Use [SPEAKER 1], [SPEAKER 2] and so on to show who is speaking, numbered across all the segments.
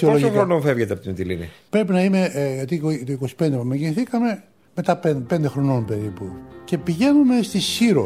[SPEAKER 1] Πόσο χρόνο φεύγετε από τη Μυτιλήνη?
[SPEAKER 2] Πρέπει να είμαι, γιατί το 25 που γεννηθήκαμε, μετά 5 χρονών περίπου. Και πηγαίνουμε στη Σύρο.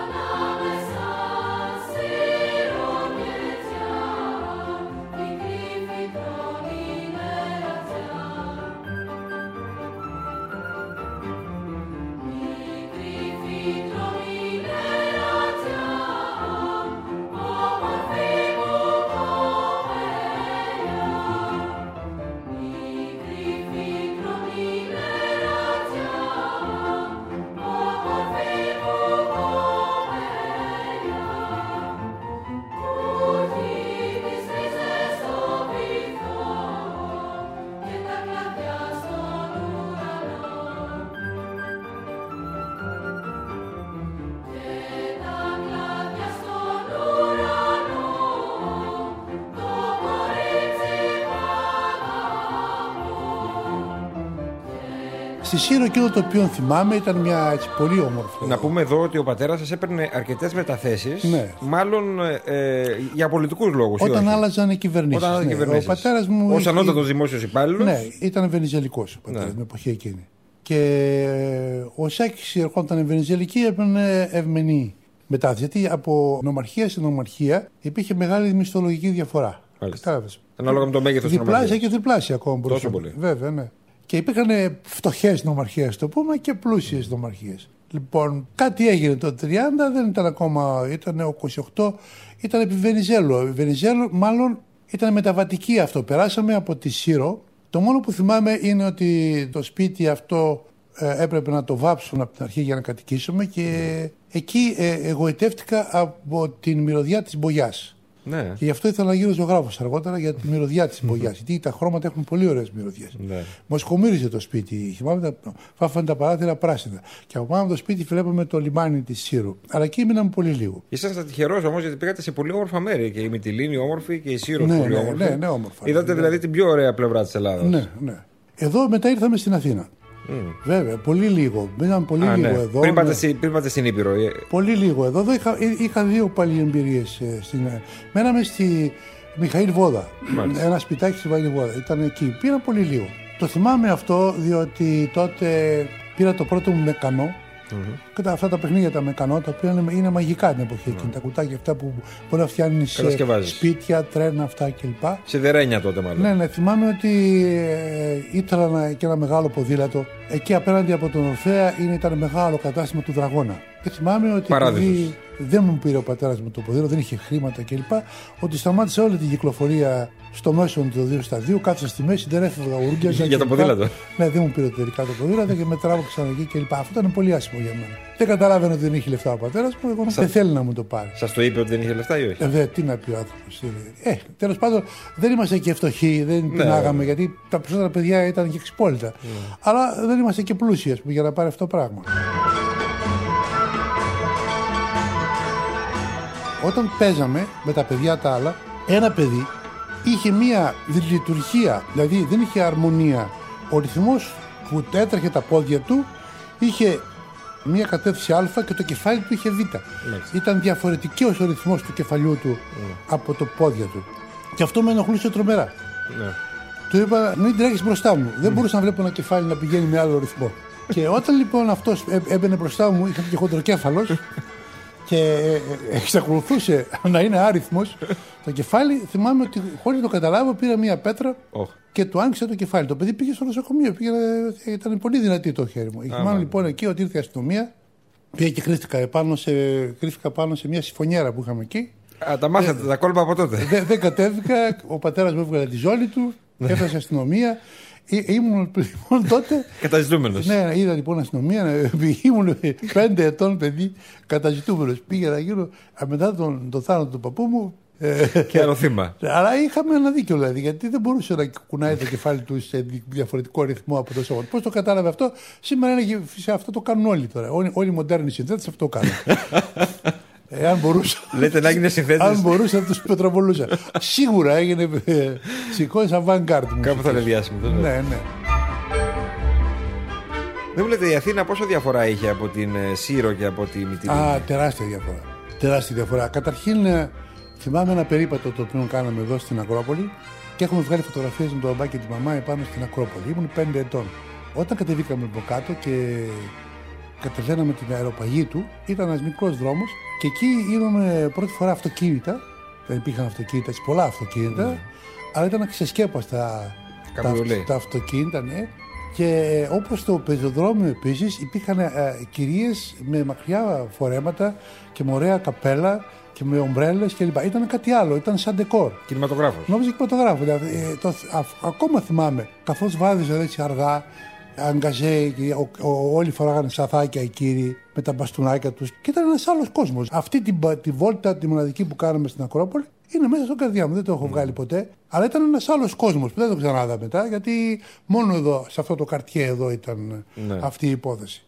[SPEAKER 2] Στη Σύρο εκείνο το οποίο θυμάμαι ήταν μια έτσι, πολύ όμορφη.
[SPEAKER 1] Να πούμε εδώ ότι ο πατέρας σας έπαιρνε αρκετές μεταθέσεις,
[SPEAKER 2] ναι.
[SPEAKER 1] Μάλλον για πολιτικούς λόγους.
[SPEAKER 2] Όταν άλλαζαν οι κυβερνήσεις. Ναι. Ο πατέρας μου.
[SPEAKER 1] Ως ανώτατος δημόσιος υπάλληλος.
[SPEAKER 2] Ναι, ήταν βενιζελικός ο πατέρας την εποχή εκείνη. Και ο Σάκης ερχόταν βενιζελική, έπαιρνε ευμενή μετάθεση. Γιατί από νομαρχία σε νομαρχία υπήρχε μεγάλη μισθολογική διαφορά.
[SPEAKER 1] Ανάλογα με το μέγεθος της
[SPEAKER 2] νομαρχίας. Διπλάσια και τριπλάσια ακόμα.
[SPEAKER 1] Τόσο πολύ.
[SPEAKER 2] Βέβαια, ναι. Και υπήρχαν φτωχές νομαρχίες, το πούμε, και πλούσιες νομαρχίες. Λοιπόν, κάτι έγινε το 30, δεν ήταν ακόμα, ήταν 28, ήταν επί Βενιζέλου. Η Βενιζέλου μάλλον ήταν μεταβατική αυτό. Περάσαμε από τη Σύρο. Το μόνο που θυμάμαι είναι ότι το σπίτι αυτό έπρεπε να το βάψουν από την αρχή για να κατοικήσουμε και εκεί εγωιτεύτηκα από την μυρωδιά της μπογιάς.
[SPEAKER 1] Ναι.
[SPEAKER 2] Και γι' αυτό ήθελα να γίνω ζωγράφος αργότερα για τη μυρωδιά της μπογιάς. Γιατί τα χρώματα έχουν πολύ ωραίες μυρωδιές.
[SPEAKER 1] Ναι.
[SPEAKER 2] Μας χωμύριζε το σπίτι. Θυμάμαι φάφανε τα παράθυρα πράσινα. Και από πάνω από το σπίτι βλέπαμε το λιμάνι της Σύρου. Αλλά εκεί μείναμε πολύ λίγο.
[SPEAKER 1] Ήσασταν τυχερός όμως γιατί πήγατε σε πολύ όμορφα μέρη. Και η Μυτιλήνη όμορφη και η Σύρο πολύ όμορφη.
[SPEAKER 2] Ναι, όμορφα.
[SPEAKER 1] Είδατε δηλαδή την πιο ωραία πλευρά της Ελλάδας.
[SPEAKER 2] Ναι, ναι. Εδώ μετά ήρθαμε στην Αθήνα. Βέβαια, πολύ λίγο. Μείναμε πολύ λίγο εδώ.
[SPEAKER 1] Πριν πάτε στην Ήπειρο.
[SPEAKER 2] Πολύ λίγο εδώ. Είχα 2 πάλι εμπειρίες. Μέναμε στη Μιχαήλ Βόδα. Ένα σπιτάκι στη Μιχαήλ Βόδα. Ήταν εκεί. Πήρα πολύ λίγο. Το θυμάμαι αυτό διότι τότε πήρα το πρώτο μου μεκανό. Και αυτά τα παιχνίδια τα μεκανό, τα οποία είναι μαγικά την εποχή εκείνη. Τα κουτάκια αυτά που μπορεί να φτιάχνει σπίτια, τρένα, αυτά κλπ.
[SPEAKER 1] Σιδερένια τότε μάλλον.
[SPEAKER 2] Ναι, θυμάμαι ότι ήθελα και ένα μεγάλο ποδήλατο. Εκεί απέναντι από τον Ορφέα ήταν μεγάλο κατάστημα του Δραγώνα. Και θυμάμαι ότι επειδή δεν μου πήρε ο πατέρας μου το ποδήλατο, δεν είχε χρήματα κλπ. Ότι σταμάτησε όλη την κυκλοφορία στο μέσο του 2 στα 2, κάθισα στη μέση, δεν έφευγα ουρούγκιαζα.
[SPEAKER 1] Για το ποδήλατο.
[SPEAKER 2] Ναι, δεν μου πήρε τελικά το ποδήλατο και με τράβηξαν εκεί κλπ. Αυτό ήταν πολύ άσχημο για μένα. Δεν καταλάβαινα ότι δεν είχε λεφτά ο πατέρας μου, εγώ δεν θέλει να μου το πάρει.
[SPEAKER 1] Σας το είπε ότι δεν είχε λεφτά ή όχι?
[SPEAKER 2] Τι να πει ο άνθρωπος. Τέλος πάντων, δεν είμαστε και φτωχοί, δεν πεινάγαμε, γιατί τα περισσότερα παιδιά ήταν και εξυπόλυτα. Αλλά δεν είμαστε και πλούσιοι, ας πούμε, για να πάρει αυτό το πράγμα. Όταν παίζαμε με τα παιδιά τα άλλα, ένα παιδί είχε μία δυσλειτουργία, δηλαδή δεν είχε αρμονία. Ο ρυθμός που έτρεχε τα πόδια του είχε μία κατεύθυνση Α και το κεφάλι του είχε Β. Ήταν διαφορετικός ο ρυθμός του κεφαλιού του από το πόδια του. Και αυτό με ενοχλούσε τρομερά. Του είπα, μην τρέχεις μπροστά μου. Δεν μπορούσα να βλέπω ένα κεφάλι να πηγαίνει με άλλο ρυθμό. Και όταν λοιπόν αυτός έμπαινε μπροστά μου, είχα και χοντροκέφαλος. Και εξακολουθούσε να είναι άριθμος το κεφάλι. Θυμάμαι ότι χωρίς να το καταλάβω πήρα μία πέτρα και του άνοιξε το κεφάλι. Το παιδί πήγε στο νοσοκομείο. Ήταν πολύ δυνατή το χέρι μου. Θυμάμαι λοιπόν εκεί ότι ήρθε η αστυνομία. Πήγα και κρύφτηκα πάνω σε μια συμφωνιέρα που είχαμε εκεί.
[SPEAKER 1] Τα μάθατε τα κόλπα από τότε.
[SPEAKER 2] Δεν κατέβηκα. Ο πατέρας μου έβγαλε τη ζώνη του. Έφτασε η αστυνομία. Ήμουν λοιπόν τότε.
[SPEAKER 1] Καταζητούμενος.
[SPEAKER 2] Ναι, είδα λοιπόν αστυνομία. Ήμουν 5 ετών παιδί καταζητούμενος. Πήγα να γίνω μετά τον θάνατο του παππού μου.
[SPEAKER 1] Και άλλο θύμα.
[SPEAKER 2] Αλλά είχαμε ένα δίκιο δηλαδή, γιατί δεν μπορούσε να κουνάει το κεφάλι του σε διαφορετικό ρυθμό από το σώμα. Πώς το κατάλαβε αυτό? Σήμερα σε αυτό το κάνουν όλοι τώρα. Όλοι οι μοντέρνοι συνθέτες αυτό κάνουν. Αν μπορούσα.
[SPEAKER 1] Λέτε να έγινε συνθέτης.
[SPEAKER 2] Αν μπορούσα να τους πετροβολούσα. Σίγουρα έγινε σηκώσει avant-garde.
[SPEAKER 1] Κάπου θα είναι διάσημο.
[SPEAKER 2] Ναι.
[SPEAKER 1] Δεν μου λέτε η Αθήνα πόσο διαφορά είχε από την Σύρο και από τη Μυτιλήνη?
[SPEAKER 2] Τεράστια διαφορά. Τεράστια διαφορά. Καταρχήν θυμάμαι ένα περίπατο το οποίο κάναμε εδώ στην Ακρόπολη και έχουμε βγάλει φωτογραφίες με τον μπαμπά και τη μαμά επάνω στην Ακρόπολη. Ήμουν 5 ετών. Όταν κατεβήκαμε από κάτω και κατεβαίναμε την αεροπαγή του, ήταν ένας μικρός δρόμος και εκεί είδαμε πρώτη φορά αυτοκίνητα. Δεν υπήρχαν αυτοκίνητα, πολλά αυτοκίνητα, αλλά ήταν ξεσκέπαστα τα αυτοκίνητα, ναι. Και όπως το πεζοδρόμιο επίσης υπήρχαν κυρίες με μακριά φορέματα και με ωραία καπέλα και με ομπρέλες κλπ. Ήταν κάτι άλλο, ήταν σαν ντεκόρ.
[SPEAKER 1] Κινηματογράφος.
[SPEAKER 2] Νόμιζα κινηματογράφο. Δηλαδή, ακόμα θυμάμαι, καθώς βάδιζα έτσι αργά, αγκαζέ, όλοι φοράγανε σαθάκια οι κύριοι με τα μπαστούνάκια τους και ήταν ένας άλλος κόσμος. Αυτή τη βόλτα, τη μοναδική που κάναμε στην Ακρόπολη, είναι μέσα στον καρδιά μου, δεν το έχω βγάλει ποτέ. Αλλά ήταν ένας άλλος κόσμος που δεν το ξανάδα μετά, γιατί μόνο εδώ, σε αυτό το καρτιέ εδώ ήταν αυτή η υπόθεση.